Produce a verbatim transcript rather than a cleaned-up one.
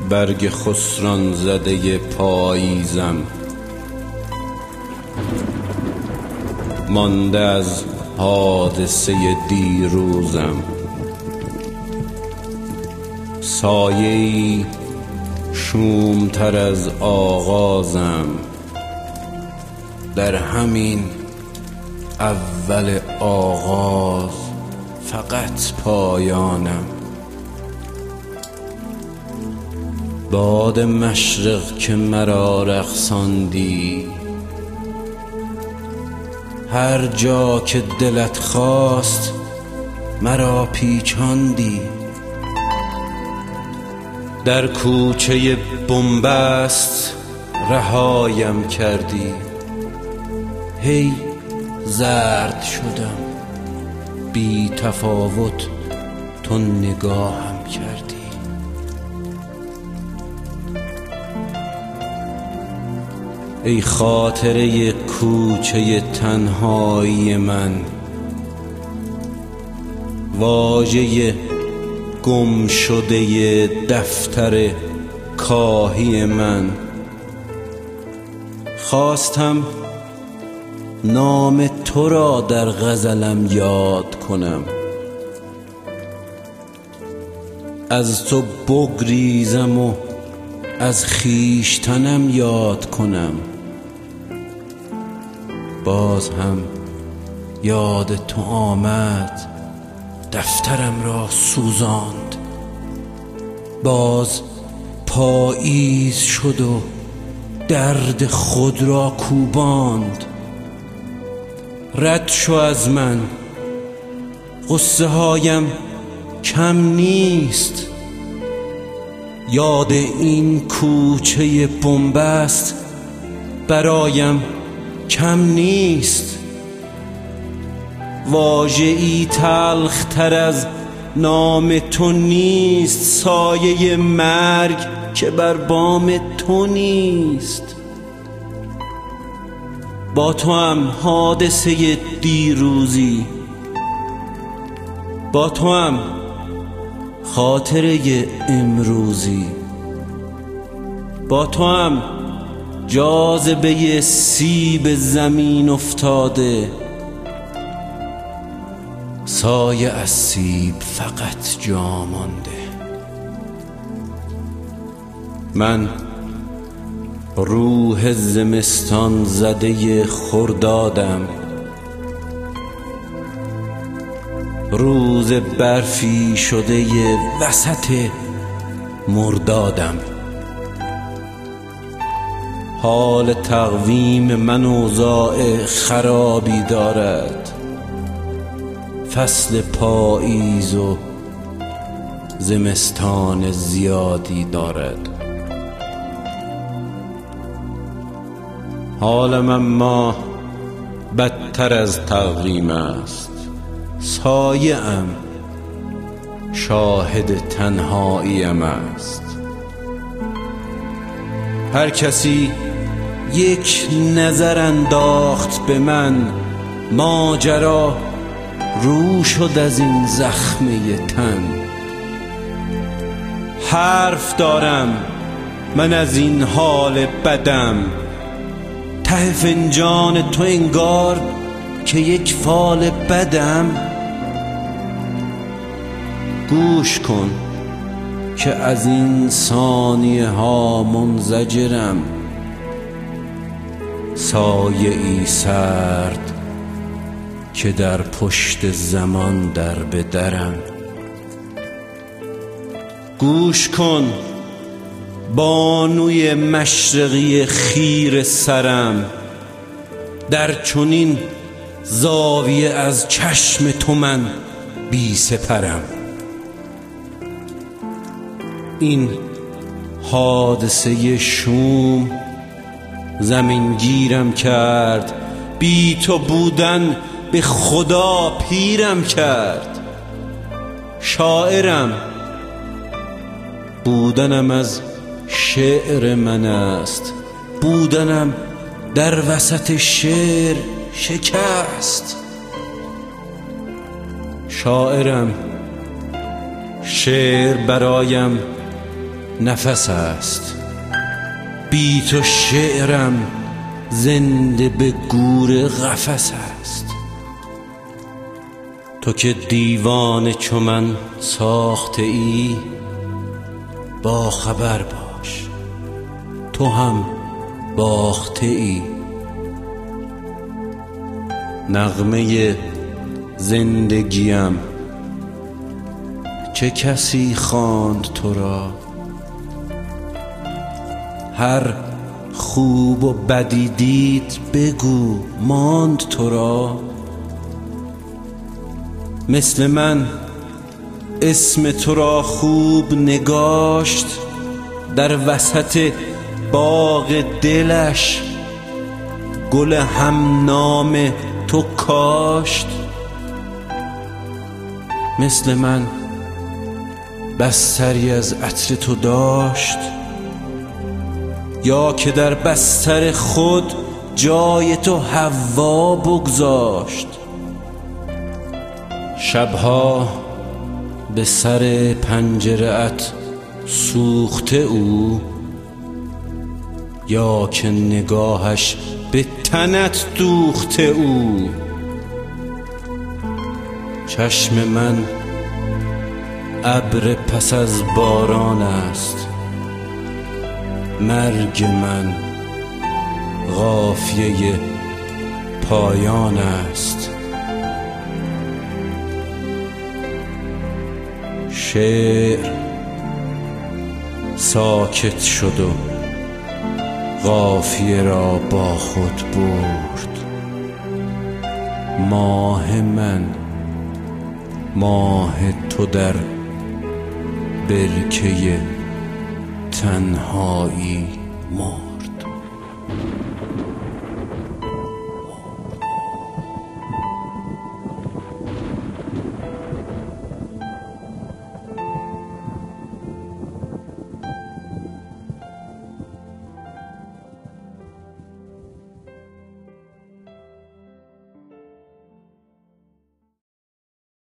برگ خسران زده پاییزم، مانده از حادثه دیروزم. سایه‌ای شومتر از آغازم، در همین اول آغاز فقط پایانم. باد مشرق که مرا رقصاندی، هر جا که دلت خواست مرا پیچاندی. در کوچه بنبست رهایم کردی، هی زرد شدم بی تفاوت تو نگاهم کردی. ای خاطره کوچه تنهایی من، واژه گم شده دفتر کاهی من. خواستم نام تو را در غزلم یاد کنم، از تو بگریزم و از خویشتنم یاد کنم. باز هم یاد تو آمد، دفترم را سوزاند. باز پاییز شد و درد خود را کوباند. رد شو از من، غصه هایم کم نیست. یاد این کوچه بنبست برایم کم نیست. واژه‌ای تلخ تر از نام تو نیست، سایه مرگ که بر بام تو نیست. با تو هم حادثه دیروزی، با تو هم خاطره امروزی، با تو هم جاذبه سیب زمین افتاده. سایه از سیب فقط جا مانده. من روح زمستان زده خردادم، روز برفی شده وسط مردادم. حال تقویم من اوضاع خرابی دارد، فصل پاییز و زمستان زیادی دارد. حالم اما بدتر از تقویم است. سایه ام شاهد تنهاییم است. هر کسی یک نظر انداخت به من، ماجرا رو شد از این زخمه تن. حرف دارم من از این حال بدم، ته فنجان تو انگار که یک فال بدم. گوش کن که از این ثانیه ها منزجرم، سایه ای سرد که در پشت زمان در به درم. گوش کن بانوی مشرقی خیر سرم، در چنین زاویه از چشم تو من بی سپرم. این حادثه شوم زمین گیرم کرد، بی تو بودن به خدا پیرم کرد. شاعرم، بودنم از شعر من است، بودنم در وسط شعر شکست. شاعرم، شعر برایم نفس است. بی تو شعرم زنده به گور قفس است. تو که دیوانه چو من ساخته ای، با خبر باش تو هم باخته ای. نغمه زندگیم چه کسی خواند تو را؟ هر خوب و بدی دید بگو ماند تو را؟ مثل من اسم تو را خوب نگاشت، در وسط باغ دلش گل هم نام تو کاشت. مثل من بستری از عطر تو داشت، یا که در بستر خود جای تو حوا بگذاشت. شبها به سر پنجره ات سوخته او، یا که نگاهش به تنت دوخته او. چشم من ابر پس از باران است، مرگ من قافیه پایان است. شعر ساکت شد و قافیه را با خود برد. ماه من ماه تو در برکه تنهایی مرد.